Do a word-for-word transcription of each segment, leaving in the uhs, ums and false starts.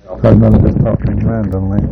I'm not just talking randomly.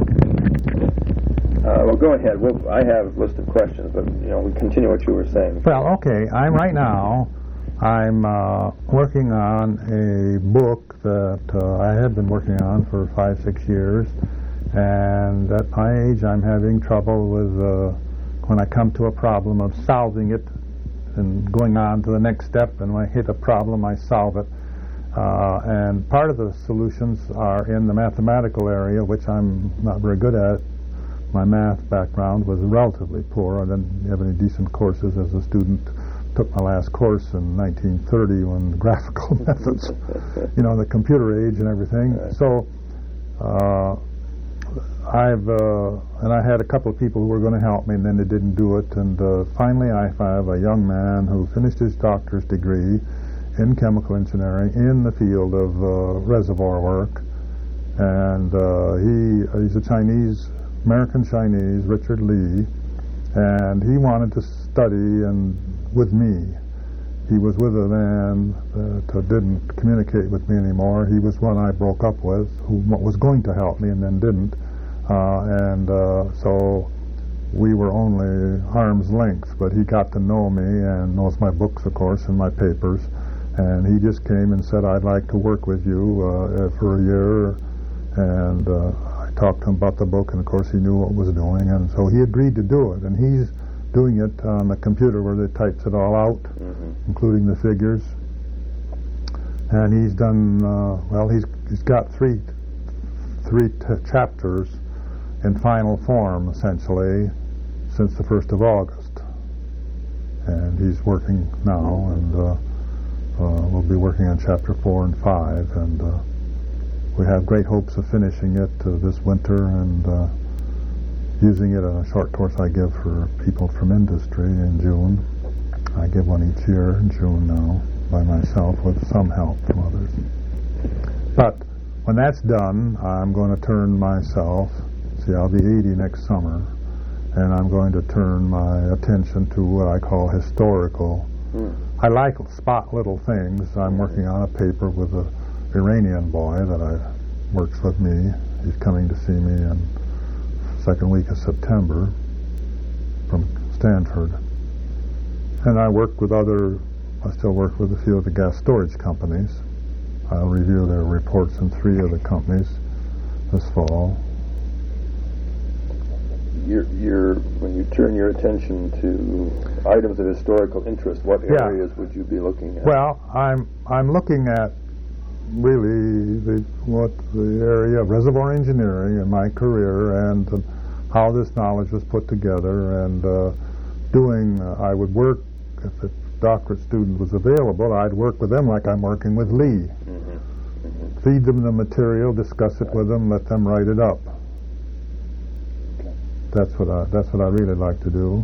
Uh, well, go ahead. We'll, I have a list of questions, but you know, we continue what you were saying. Well, okay. I'm right now. I'm uh, working on a book that uh, I have been working on for five, six years, and at my age, I'm having trouble with uh, when I come to a problem of solving it and going on to the next step. And when I hit a problem, I solve it. Uh, and part of the solutions are in the mathematical area, which I'm not very good at. My math background was relatively poor. I didn't have any decent courses as a student. Took my last course in nineteen thirty when graphical methods, you know, the computer age and everything. Right. So uh, I've, uh, and I had a couple of people who were going to help me, and then they didn't do it. And uh, finally I have a young man who finished his doctor's degree in chemical engineering in the field of uh, reservoir work. And uh, he he's a Chinese, American Chinese, Richard Lee, and he wanted to study and with me. He was with a man that uh, didn't communicate with me anymore. He was one I broke up with, who was going to help me and then didn't. Uh, and uh, so we were only arm's length, but he got to know me and knows my books, of course, and my papers. And he just came and said, I'd like to work with you uh, for a year. And uh, I talked to him about the book, and of course he knew what was doing, and so he agreed to do it. And he's doing it on the computer where they types it all out, mm-hmm. including the figures. And he's done, uh, well, he's he's got three, three t chapters in final form, essentially, since the first of August. And he's working now, and uh, uh, we'll be working on chapter four and five, and uh, we have great hopes of finishing it uh, this winter and uh, using it in a short course I give for people from industry in June. I give one each year in June now by myself with some help from others. But when that's done, I'm going to turn myself, see, I'll be eighty next summer, and I'm going to turn my attention to what I call historical. Mm. I like spot little things. I'm working on a paper with a Iranian boy that I works with me. He's coming to see me in the second week of September from Stanford. And I work with other, I still work with a few of the gas storage companies. I'll review their reports in three of the companies this fall. You're, you're, when you turn your attention to items of historical interest, what areas yeah. would you be looking at? Well, I'm I'm looking at really the what the area of reservoir engineering in my career, and uh, how this knowledge was put together, and uh, doing. Uh, I would work if a doctorate student was available. I'd work with them like I'm working with Lee. Mm-hmm. Mm-hmm. Feed them the material, discuss it with them, let them write it up. That's what I. That's what I really like to do.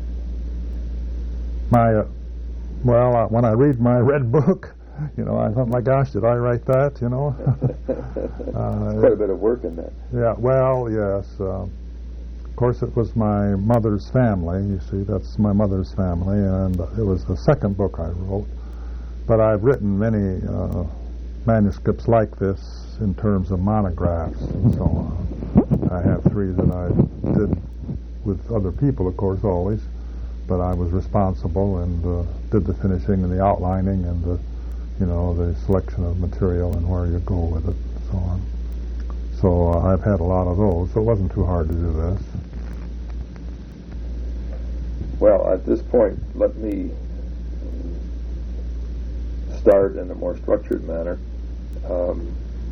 My, uh, well, uh, when I read my red book, you know, I thought, my gosh, did I write that? You know, uh, quite a bit of work in that. Yeah. Well, yes. Uh, of course, it was my mother's family. You see, that's my mother's family, and it was the second book I wrote. But I've written many uh, manuscripts like this in terms of monographs and so on. I have three that I did with other people, of course, always, but I was responsible and uh, did the finishing and the outlining and the, you know, the selection of material and where you go with it and so on. So uh, I've had a lot of those, so it wasn't too hard to do this. Well, at this point, let me start in a more structured manner. Um,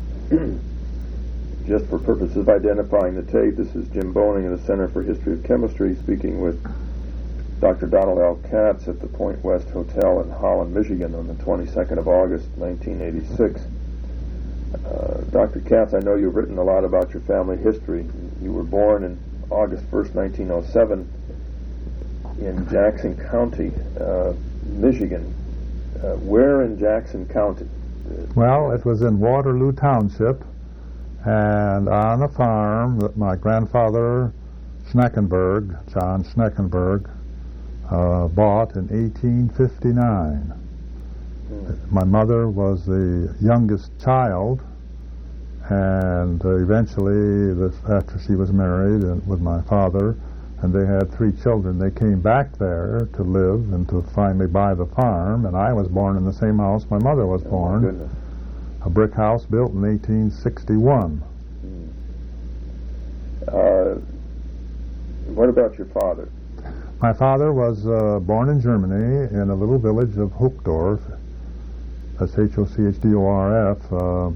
Just for purposes of identifying the tape, this is Jim Boning of the Center for History of Chemistry speaking with Doctor Donald L. Katz at the Point West Hotel in Holland, Michigan on the twenty-second of August, nineteen eighty-six. Uh, Doctor Katz, I know you've written a lot about your family history. You were born in August first, nineteen oh seven in Jackson County, uh, Michigan. Uh, where in Jackson County? Well, it was in Waterloo Township, and on a farm that my grandfather Schneckenberg, John Schneckenberg, uh, bought in eighteen fifty-nine. Mm. My mother was the youngest child, And uh, eventually, this, after she was married and with my father, and they had three children, they came back there to live and to finally buy the farm. And I was born in the same house my mother was Oh, born, my goodness. a brick house built in eighteen sixty-one. Uh, what about your father? My father was uh, born in Germany in a little village of Hochdorf, that's H O C H D O R F, uh,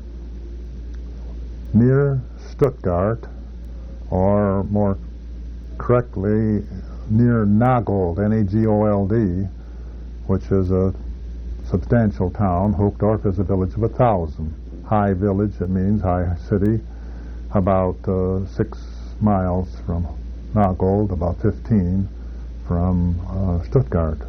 near Stuttgart, or more correctly, near Nagold, N A G O L D, which is a substantial town. Hochdorf is a village of a thousand. High village, it means high city, about uh, six miles from Nagold, about fifteen from uh, Stuttgart.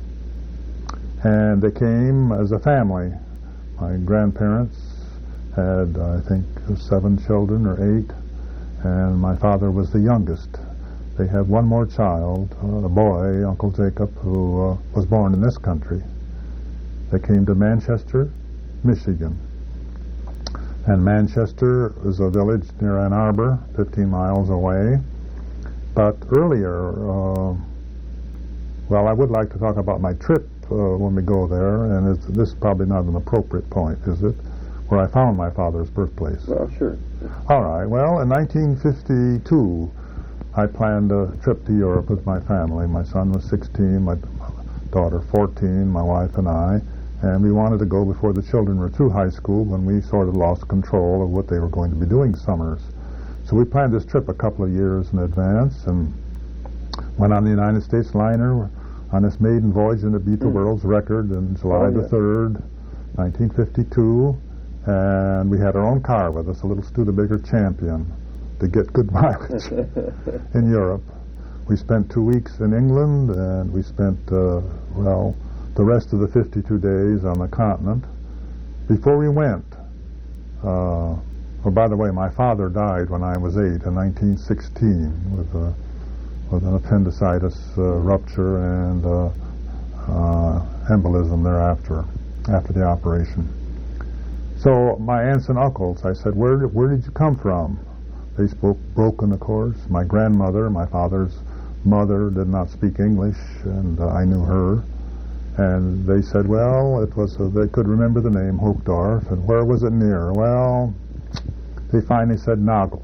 And they came as a family. My grandparents had, I think, seven children or eight, and my father was the youngest. They had one more child, uh, a boy, Uncle Jacob, who uh, was born in this country. They came to Manchester, Michigan. And Manchester is a village near Ann Arbor, fifteen miles away. But earlier, uh, well, I would like to talk about my trip uh, when we go there, and it's, this is probably not an appropriate point, is it? Where I found my father's birthplace. Well, sure. All right. Well, in nineteen fifty-two, I planned a trip to Europe with my family. My son was sixteen, my daughter fourteen, my wife and I, and we wanted to go before the children were through high school, when we sort of lost control of what they were going to be doing summers. So we planned this trip a couple of years in advance and went on the United States liner on this maiden voyage, and it beat the mm. world's record in July oh, the yeah. third, nineteen fifty-two, and we had our own car with us, a little Studebaker Champion, to get good mileage in Europe. We spent two weeks in England, and we spent, uh, well, the rest of the fifty-two days on the continent. Before we went, uh, well, by the way, my father died when I was eight in nineteen sixteen with, a, with an appendicitis uh, rupture and uh, uh, embolism thereafter, after the operation. So my aunts and uncles, I said, where, where did you come from? They spoke broken, of course. My grandmother, my father's mother, did not speak English, and uh, I knew her. And they said, well, it was, uh, they could remember the name Hochdorf, and where was it near? Well, they finally said Nagold.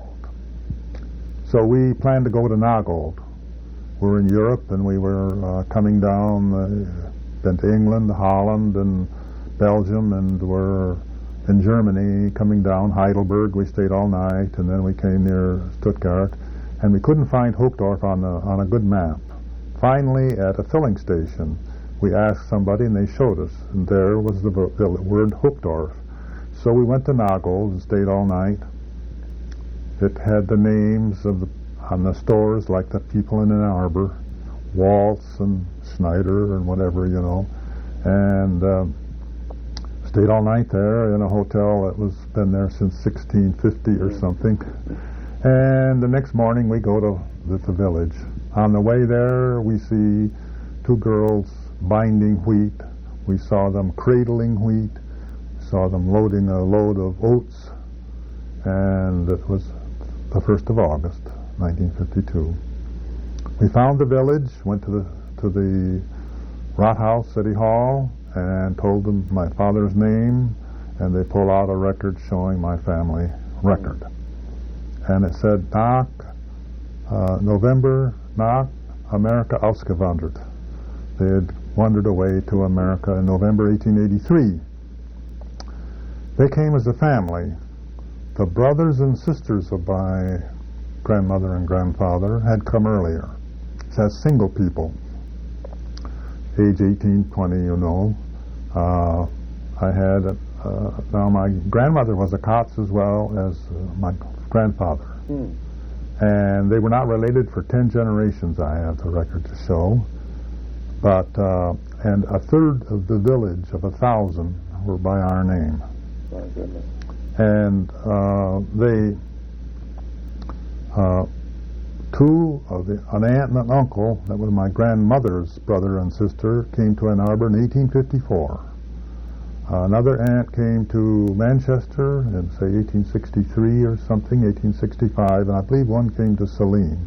So we planned to go to Nagold. We were in Europe, and we were uh, coming down, uh, then to England, Holland, and Belgium, and were in Germany, coming down Heidelberg. We stayed all night, and then we came near Stuttgart, and we couldn't find Hochdorf on, the, on a good map. Finally, at a filling station, we asked somebody, and they showed us, and there was the, the word Hochdorf. So we went to Nagold and stayed all night. It had the names of the, on the stores, like the people in Ann Arbor, Waltz and Schneider and whatever, you know, and uh, stayed all night there in a hotel that was been there since sixteen fifty or something. And the next morning we go to the, the village. On the way there, we see two girls binding wheat. We saw them cradling wheat. We saw them loading a load of oats. And it was the first of August, nineteen fifty-two. We found the village, went to the to the Rathaus City Hall, and told them my father's name, and they pulled out a record showing my family record. And it said, nach, uh, November, nach Amerika ausgewandert. They had wandered away to America in November eighteen eighty-three. They came as a family. The brothers and sisters of my grandmother and grandfather had come earlier, as single people, age eighteen, twenty, you know. Uh, I had, uh, now my grandmother was a Kotz as well as uh, my grandfather. Mm. And they were not related for ten generations, I have the record to show. But, uh, and a third of the village of a thousand were by our name. My goodness. And uh, they, uh, two of the, an aunt and an uncle, that was my grandmother's brother and sister, came to Ann Arbor in eighteen fifty-four. Another aunt came to Manchester in, say, eighteen sixty-three or something, eighteen sixty-five, and I believe one came to Saline.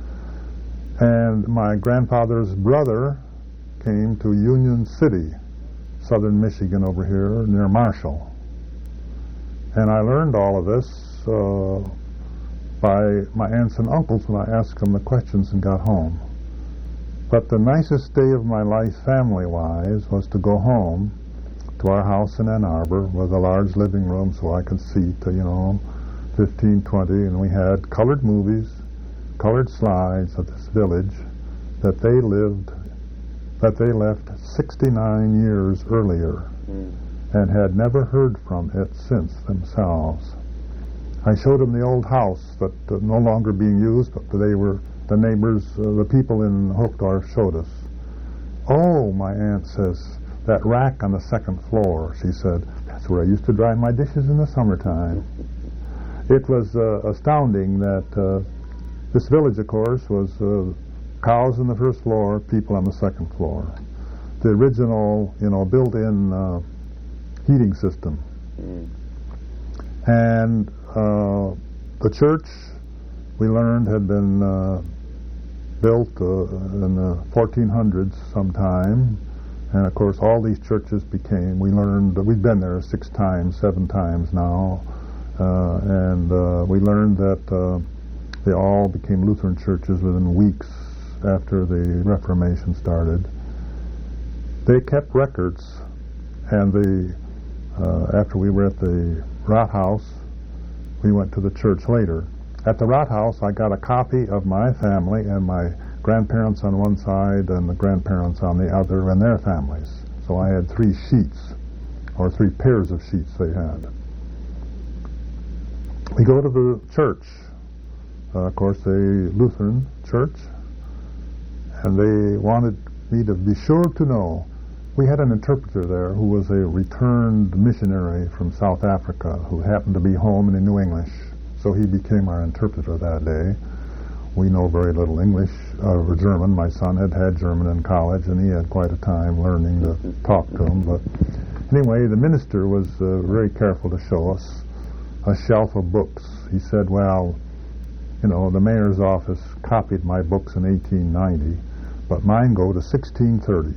And my grandfather's brother came to Union City, southern Michigan over here, near Marshall. And I learned all of this uh, by my aunts and uncles when I asked them the questions and got home. But the nicest day of my life, family-wise, was to go home to our house in Ann Arbor with a large living room so I could seat, uh, you know, fifteen, twenty, and we had colored movies, colored slides of this village that they lived, that they left sixty-nine years earlier mm. and had never heard from it since themselves. I showed them the old house that uh, no longer being used, but they were, the neighbors, uh, the people in Hochdorf showed us. Oh, my aunt says, that rack on the second floor, she said, that's where I used to dry my dishes in the summertime. It was uh, astounding that uh, this village, of course, was uh, cows on the first floor, people on the second floor. The original, you know, built-in uh, heating system. Mm. And uh, the church, we learned, had been uh, built uh, in the fourteen hundreds sometime. And, of course, all these churches became, we learned, we've been there six times, seven times now, uh, and uh, we learned that uh, they all became Lutheran churches within weeks after the Reformation started. They kept records, and the, uh, after we were at the Rathaus, we went to the church later. At the Rathaus, I got a copy of my family and my grandparents on one side and the grandparents on the other and their families. So I had three sheets, or three pairs of sheets they had. We go to the church, uh, of course a Lutheran church, and they wanted me to be sure to know. We had an interpreter there who was a returned missionary from South Africa who happened to be home and he knew English, so he became our interpreter that day. We know very little English uh, or German. My son had had German in college, and he had quite a time learning to talk to him. But anyway, the minister was uh, very careful to show us a shelf of books. He said, well, you know, the mayor's office copied my books in eighteen ninety, but mine go to sixteen thirty.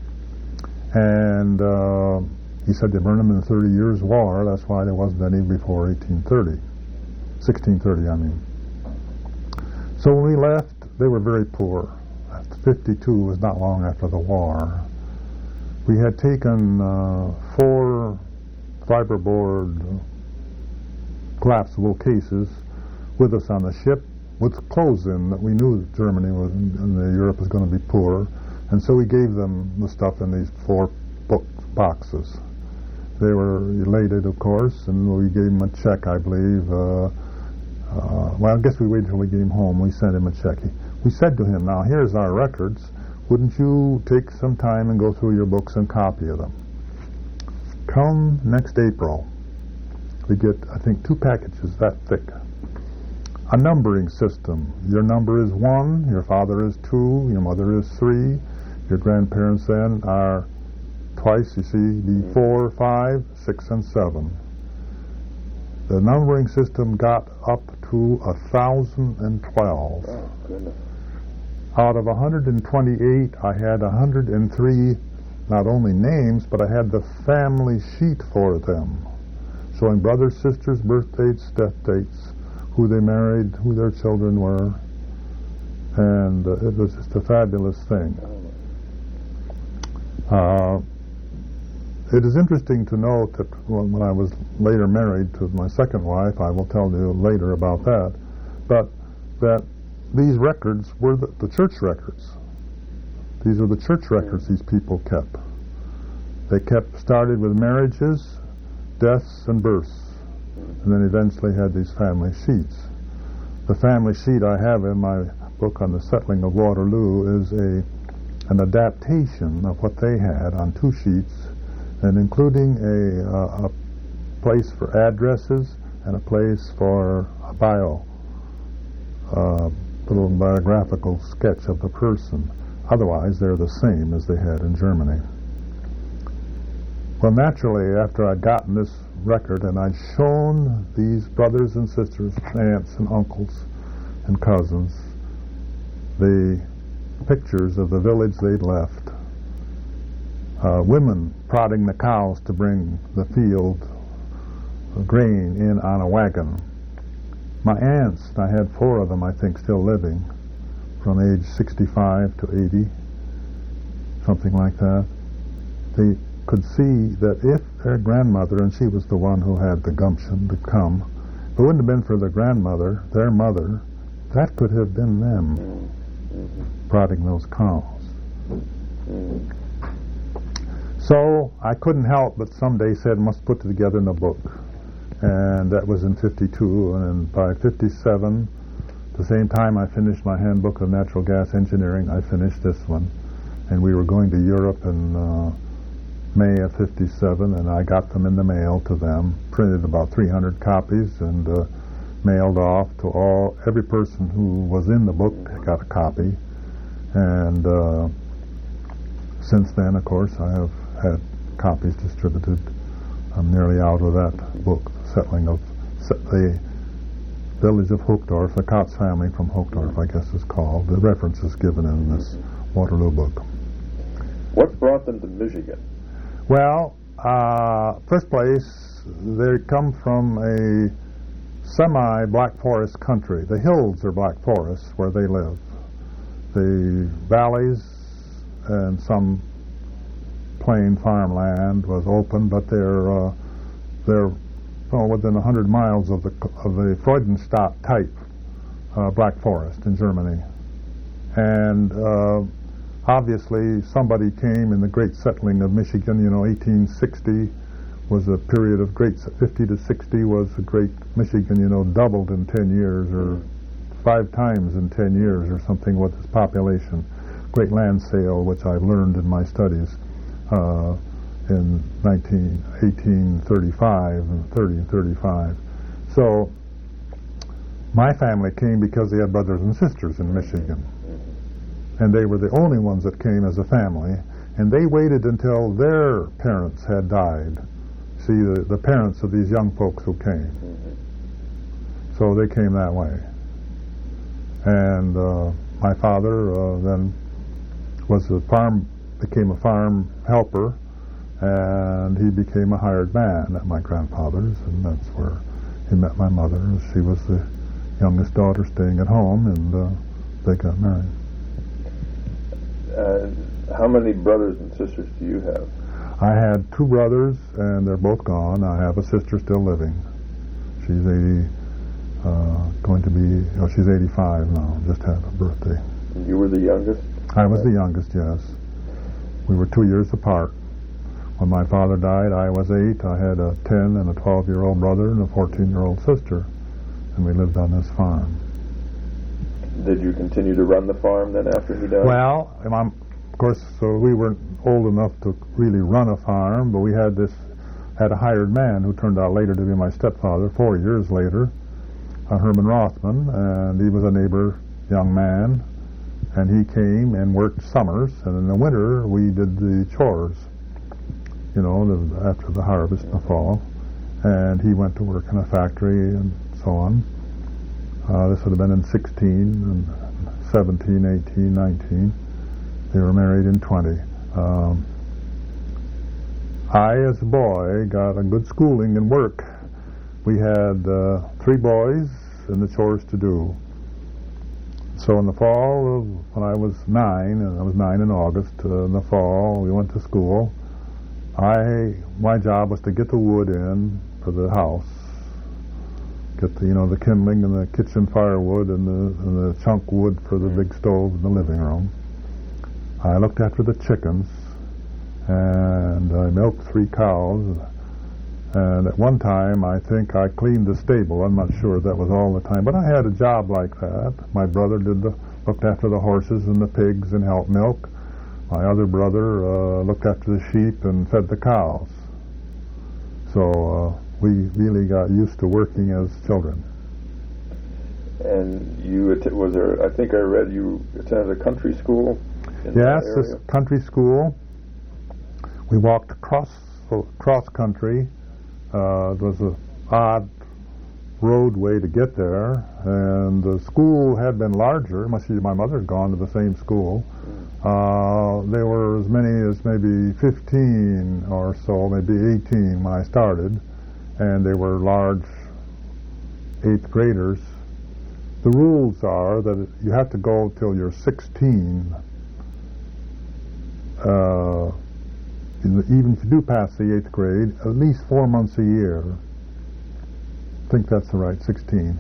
And uh, he said they burned them in the Thirty Years' War. That's why there wasn't any before eighteen thirty. sixteen thirty, I mean. So when we left, they were very poor. fifty-two was not long after the war. We had taken uh, four fiberboard collapsible cases with us on the ship with clothes in that we knew Germany was and Europe was going to be poor, and so we gave them the stuff in these four book boxes. They were elated, of course, and we gave them a check, I believe. Uh, Uh, well, I guess we waited until we came home. We sent him a check. He, we said to him, now, here's our records. Wouldn't you take some time and go through your books and copy of them? Come next April, we get, I think, two packages that thick. A numbering system. Your number is one, your father is two, your mother is three, your grandparents then are twice, you see, be four, five, six, and seven. The numbering system got up to a thousand and twelve. Oh, goodness. Out of one hundred twenty-eight, I had one hundred three not only names, but I had the family sheet for them, showing brothers, sisters, birth dates, death dates, who they married, who their children were, and uh, it was just a fabulous thing. Uh, It is interesting to note that when I was later married to my second wife, I will tell you later about that, but that these records were the, the church records. These are the church records these people kept. They kept, started with marriages, deaths, and births, and then eventually had these family sheets. The family sheet I have in my book on the settling of Waterloo is a an adaptation of what they had on two sheets, and including a, uh, a place for addresses and a place for a bio, uh, little biographical sketch of the person. Otherwise, they're the same as they had in Germany. Well, naturally, after I'd gotten this record and I'd shown these brothers and sisters, aunts and uncles and cousins, the pictures of the village they'd left, uh, women prodding the cows to bring the field grain in on a wagon. My aunts, I had four of them, I think, still living, from age sixty-five to eighty, something like that. They could see that if their grandmother, and she was the one who had the gumption to come, if it wouldn't have been for the grandmother, their mother, that could have been them mm-hmm. prodding those cows. Mm-hmm. So I couldn't help but someday said, must put it together in a book. And that was in fifty-two, and by fifty-seven, the same time I finished my handbook of natural gas engineering, I finished this one. And we were going to Europe in uh, May of fifty-seven, and I got them in the mail to them, printed about three hundred copies, and uh, mailed off to all, every person who was in the book got a copy. And uh, since then, of course, I have had copies distributed. I'm nearly out of that book, Settling of the Village of Hochdorf, the Kautz family from Hochdorf, I guess is called. The reference is given in this Waterloo book. What brought them to Michigan? Well, uh, first place, they come from a semi-Black Forest country. The hills are Black Forests where they live. The valleys and some plain farmland was open, but they're uh, they're well, within a hundred miles of the of the Freudenstadt type uh, Black Forest in Germany, and uh, obviously somebody came in the great settling of Michigan. You know, eighteen sixty was a period of great. fifty to sixty was a great Michigan. You know, doubled in ten years or five times in ten years or something with its population. Great land sale, which I learned in my studies. Uh, in nineteen, eighteen thirty-five and thirty and thirty-five. So my family came because they had brothers and sisters in Michigan. And they were the only ones that came as a family. And they waited until their parents had died. See, the, the parents of these young folks who came. So they came that way. And uh, my father uh, then was a farm became a farm helper, and he became a hired man at my grandfather's, and that's where he met my mother. She was the youngest daughter staying at home, and uh, they got married. Uh, how many brothers and sisters do you have? I had two brothers, and they're both gone. I have a sister still living. She's eighty, uh, going to be, oh, she's eighty-five now, just had a birthday. And you were the youngest? I was the youngest, yes. We were two years apart. When my father died, I was eight. I had a ten and a twelve-year-old brother and a fourteen-year-old sister, and we lived on this farm. Did you continue to run the farm then after he died? Well, I'm, of course, so we weren't old enough to really run a farm, but we had this had a hired man who turned out later to be my stepfather. Four years later, uh, Herman Rothman, and he was a neighbor young man. And he came and worked summers, and in the winter we did the chores, you know, the, after the harvest in the fall. And he went to work in a factory and so on. Uh, this would have been in sixteen, and seventeen, eighteen, nineteen. They were married in twenty. Um, I, as a boy, got a good schooling and work. We had uh, three boys and the chores to do. So in the fall, of, when I was nine, and I was nine in August, uh, in the fall, we went to school. I, my job was to get the wood in for the house, get the, you know, the kindling and the kitchen firewood and the, and the chunk wood for the big stove in the living room. I looked after the chickens, and I milked three cows. And at one time, I think I cleaned the stable. I'm not sure that was all the time, but I had a job like that. My brother did the looked after the horses and the pigs and helped milk. My other brother uh, looked after the sheep and fed the cows. So uh, we really got used to working as children. And you att- was there? I think I read you attended a country school. In yes, that this area? country school. We walked across cross country. Uh, it was an odd roadway to get there, and the school had been larger. Must be my mother had gone to the same school. Uh, there were as many as maybe fifteen or so, maybe eighteen when I started, and they were large eighth graders. The rules are that you have to go till you're sixteen. Uh, even if you do pass the eighth grade, at least four months a year. I think that's the right, sixteen.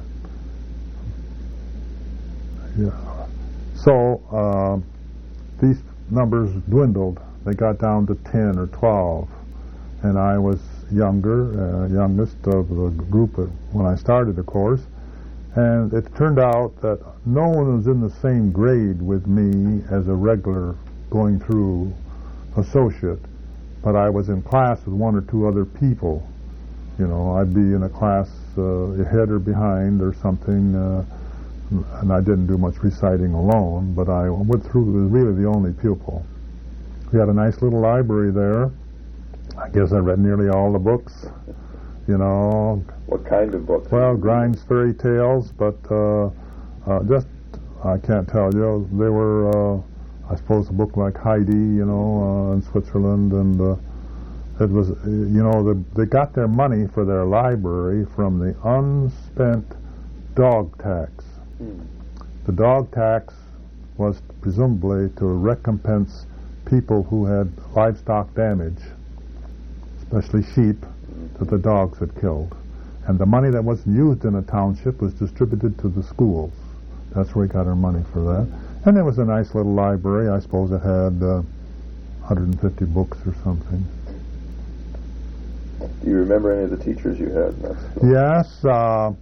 Yeah. So uh, these numbers dwindled. They got down to ten or twelve, and I was younger, uh, youngest of the group when I started the course. And it turned out that no one was in the same grade with me as a regular going through associate, but I was in class with one or two other people. You know, I'd be in a class uh, ahead or behind or something, uh, and I didn't do much reciting alone, but I went through, was really the only pupil. We had a nice little library there. I guess I read nearly all the books, you know. What kind of books? Well, Grimes fairy tales, but uh, uh, just, I can't tell you, they were, uh, I suppose, a book like Heidi, you know, uh, in Switzerland, and uh, it was, you know, the, they got their money for their library from the unspent dog tax. Mm. The dog tax was presumably to recompense people who had livestock damage, especially sheep, that the dogs had killed. And the money that wasn't used in a township was distributed to the schools. That's where we got our money for that. And it was a nice little library. I suppose it had uh, one hundred fifty books or something. Do you remember any of the teachers you had in that school? Yes. Uh,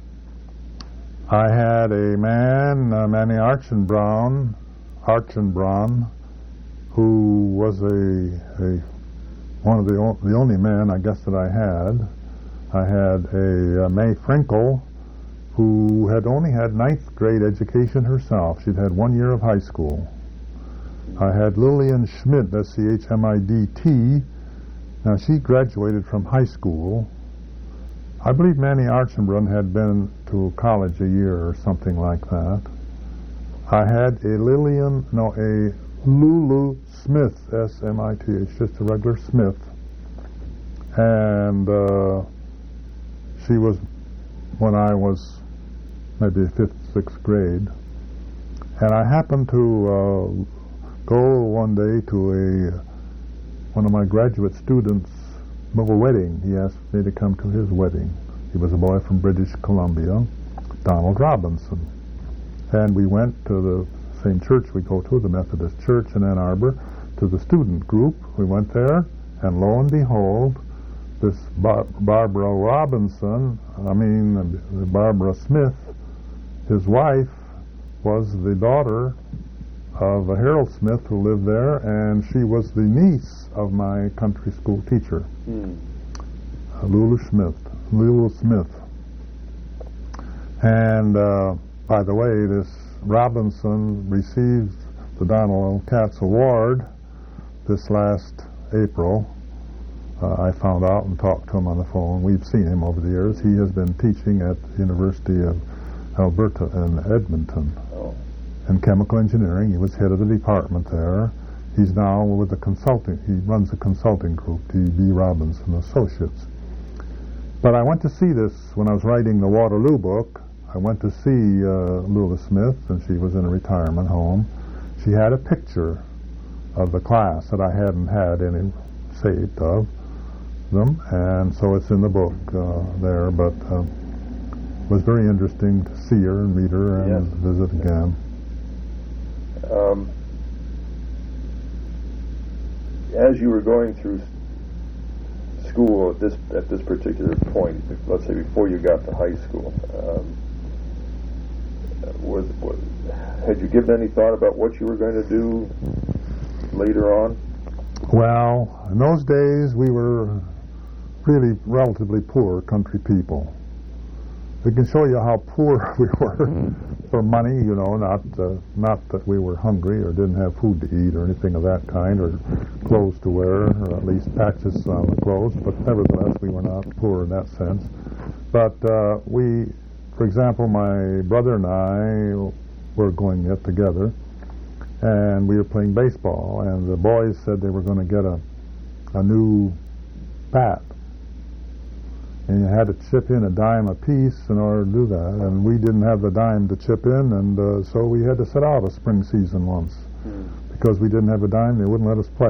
I had a man, uh, Manny Archenbraun, Archenbraun, who was a, a one of the, o- the only men, I guess, that I had. I had a uh, May Frankel, who had only had ninth grade education herself. She'd had one year of high school. I had Lillian Schmidt, S C H M I D T. Now, she graduated from high school. I believe Manny Archenbrun had been to college a year or something like that. I had a Lillian, no, a Lulu Smith, S M I T H, just a regular Smith. And uh, she was, when I was maybe fifth, sixth grade. And I happened to uh, go one day to a one of my graduate students' wedding. He asked me to come to his wedding. He was a boy from British Columbia, Donald Robinson. And we went to the same church we go to, the Methodist Church in Ann Arbor, to the student group. We went there, and lo and behold, this Bar- Barbara Robinson, I mean, uh, Barbara Smith, his wife, was the daughter of a Harold Smith who lived there, and she was the niece of my country school teacher, mm. uh, Lulu Smith. Lulu Smith. And uh, by the way, this Robinson received the Donald L. Katz Award this last April. Uh, I found out and talked to him on the phone. We've seen him over the years. He has been teaching at the University of Alberta in Edmonton oh. in chemical engineering. He was head of the department there. He's now with the consulting. He runs a consulting group, T B Robinson Associates. But I went to see this when I was writing the Waterloo book. I went to see uh, Lula Smith, and she was in a retirement home. She had a picture of the class that I hadn't had any saved of them, and so it's in the book uh, there, but uh, it was very interesting to see her and meet her and yes. visit again. Um, as you were going through school at this at this particular point, let's say before you got to high school, um, was, was had you given any thought about what you were going to do later on? Well, in those days we were really relatively poor country people. we can show you how poor we were for money, you know, not uh, not that we were hungry or didn't have food to eat or anything of that kind, or clothes to wear, or at least patches on the clothes, but nevertheless we were not poor in that sense. But uh, we, for example, my brother and I were going get together, and we were playing baseball, and the boys said they were going to get a, a new bat. And you had to chip in a dime apiece in order to do that. And we didn't have the dime to chip in, and uh, so we had to sit out a spring season once. Mm. Because we didn't have a dime, they wouldn't let us play.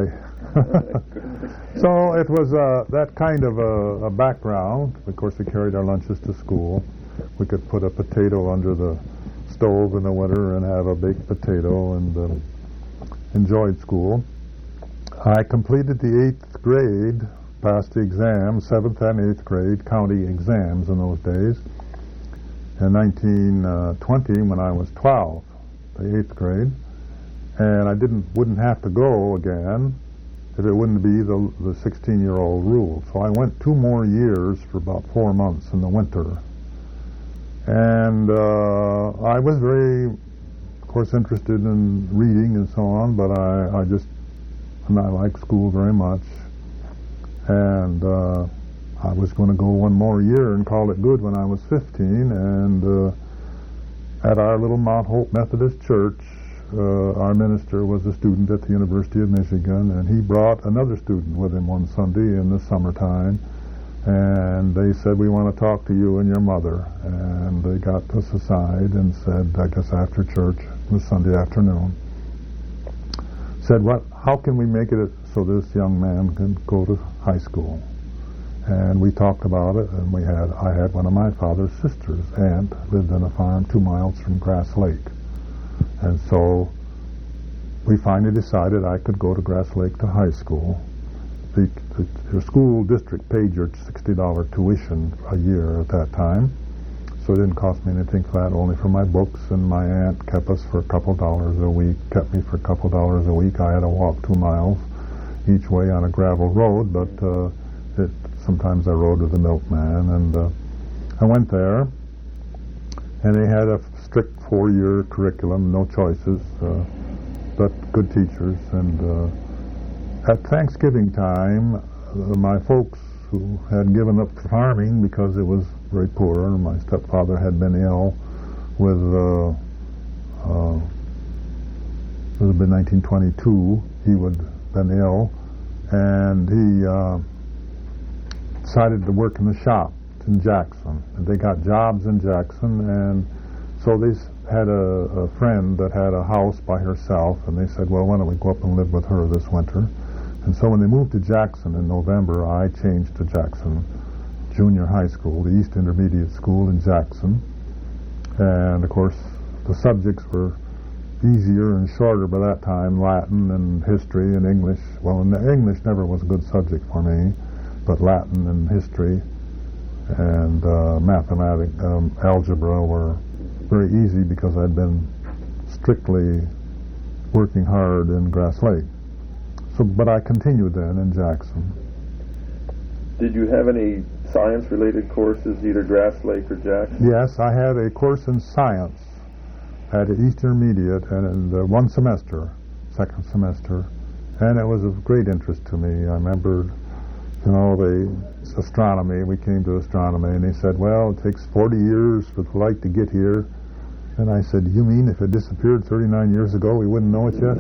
So it was uh, that kind of a, a background. Of course, we carried our lunches to school. We could put a potato under the stove in the winter and have a baked potato, and um, enjoyed school. I completed the eighth grade, passed the exam, seventh and eighth grade, county exams in those days. In nineteen twenty, when I was twelve, the eighth grade, and I didn't wouldn't have to go again if it wouldn't be the the sixteen-year-old rule. So I went two more years for about four months in the winter, and uh, I was very, of course, interested in reading and so on, but I, I just and I liked school very much. And uh, I was going to go one more year and call it good when I was fifteen. And uh, at our little Mount Hope Methodist Church, uh, our minister was a student at the University of Michigan, and he brought another student with him one Sunday in the summertime. And they said, "We want to talk to you and your mother." And they got us aside and said, I guess after church, it was Sunday afternoon, said, "What? How can we make it so this young man can go to high school?" And we talked about it, and we had I had one of my father's sisters' aunt lived on a farm two miles from Grass Lake, and so we finally decided I could go to Grass Lake to high school. The, the, the school district paid your sixty dollar tuition a year at that time, so it didn't cost me anything for that, only for my books, and my aunt kept us for a couple dollars a week, kept me for a couple dollars a week. I had to walk two miles each way on a gravel road, but uh, it, sometimes I rode with the milkman, and uh, I went there, and they had a strict four-year curriculum, no choices, uh, but good teachers. And uh, at Thanksgiving time, uh, my folks, who had given up farming because it was very poor, and my stepfather had been ill with, uh, uh, it would have been nineteen twenty-two, he would have been ill, and he uh, decided to work in the shop in Jackson. And they got jobs in Jackson, and so they had a, a friend that had a house by herself, and they said, "Well, why don't we go up and live with her this winter?" And so when they moved to Jackson in November, I changed to Jackson Junior High School, the East Intermediate School in Jackson. And of course, the subjects were easier and shorter by that time, Latin and history and English. Well, and the English never was a good subject for me, but Latin and history and uh, mathematics, um, algebra were very easy because I'd been strictly working hard in Grass Lake. So, but I continued then in Jackson. Did you have any science-related courses, either Grass Lake or Jackson? Yes, I had a course in science at the East Intermediate, and in the one semester, second semester, and it was of great interest to me. I remember, you know, the astronomy. We came to astronomy, and they said, "Well, it takes forty years for the light to get here." And I said, "You mean if it disappeared thirty-nine years ago, we wouldn't know it yet?"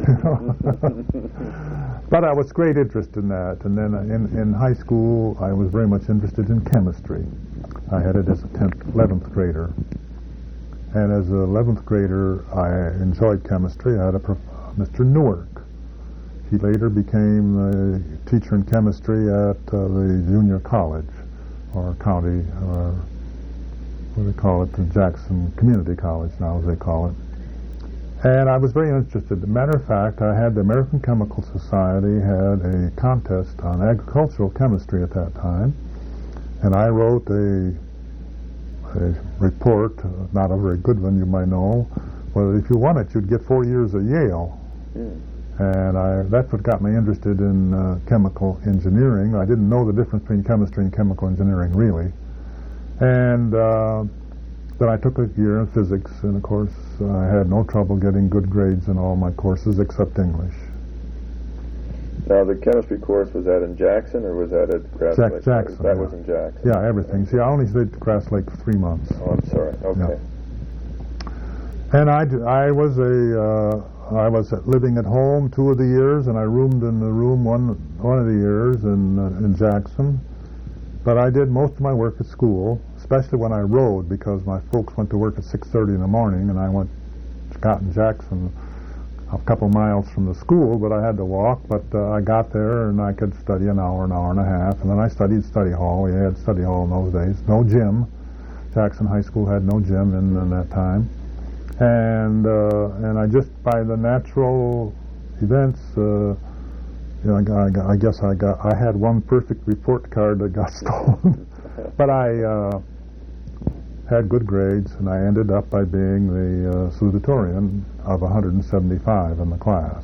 But I was great interest in that. And then in, in high school, I was very much interested in chemistry. I had it as a tenth, eleventh grader. And as an eleventh grader, I enjoyed chemistry. I had a prof- Mister Newark. He later became a teacher in chemistry at uh, the junior college, or county, or what do they call it, the Jackson Community College now, as they call it. And I was very interested. As a matter of fact, I had the American Chemical Society had a contest on agricultural chemistry at that time, and I wrote a, a report, uh, not a very good one, you might know, well, if you won it, you'd get four years at Yale. Mm. And I, that's what got me interested in uh, chemical engineering. I didn't know the difference between chemistry and chemical engineering, really. And uh, then I took a year in physics, and of course I had no trouble getting good grades in all my courses except English. Now, the chemistry course, was that in Jackson or was that at Grass Jack- Lake? Jackson. That yeah. was in Jackson. Yeah, everything. See, I only stayed at Grass Lake for three months. Oh, I'm sorry. Okay. Yeah. And I, d- I was a uh, I was living at home two of the years, and I roomed in the room one one of the years in uh, in Jackson. But I did most of my work at school, especially when I rode, because my folks went to work at six thirty in the morning, and I went to Cotton Jackson, a couple miles from the school, but I had to walk. But uh, I got there, and I could study an hour, an hour and a half, and then I studied study hall. We had study hall in those days. No gym. Jackson High School had no gym in, in that time. And uh, and I just, by the natural events, uh, you know, I, got, I, got, I guess I got I had one perfect report card that got stolen, but I uh, had good grades, and I ended up by being the uh, salutatorian of one hundred seventy-five in the class.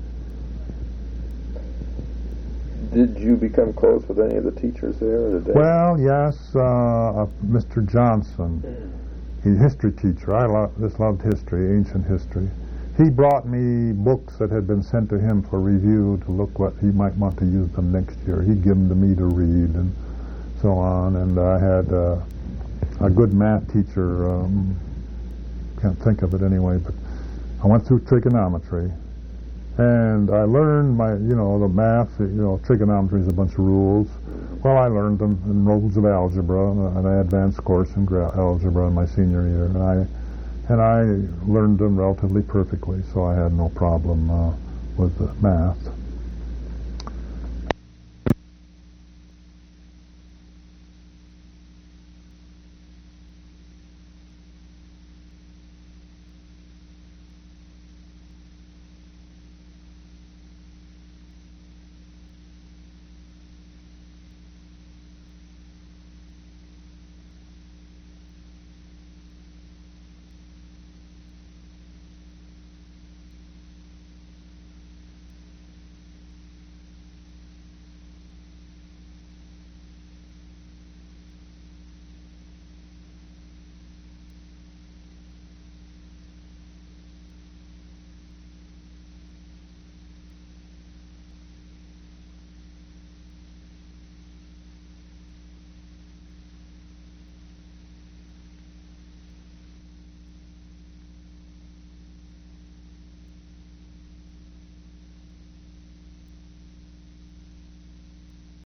Did you become close with any of the teachers there? Or did they? Well, yes, uh, uh, Mister Johnson. He's a history teacher. I lo- just loved history, ancient history. He brought me books that had been sent to him for review to look what he might want to use them next year. He'd give them to me to read and so on. And I had uh, a good math teacher. Um, can't think of it anyway, but I went through trigonometry. And I learned my, you know, the math, you know, trigonometry is a bunch of rules. Well, I learned them in rules of algebra, and I advanced course in gra- algebra in my senior year, and I and I learned them relatively perfectly, so I had no problem uh, with the math.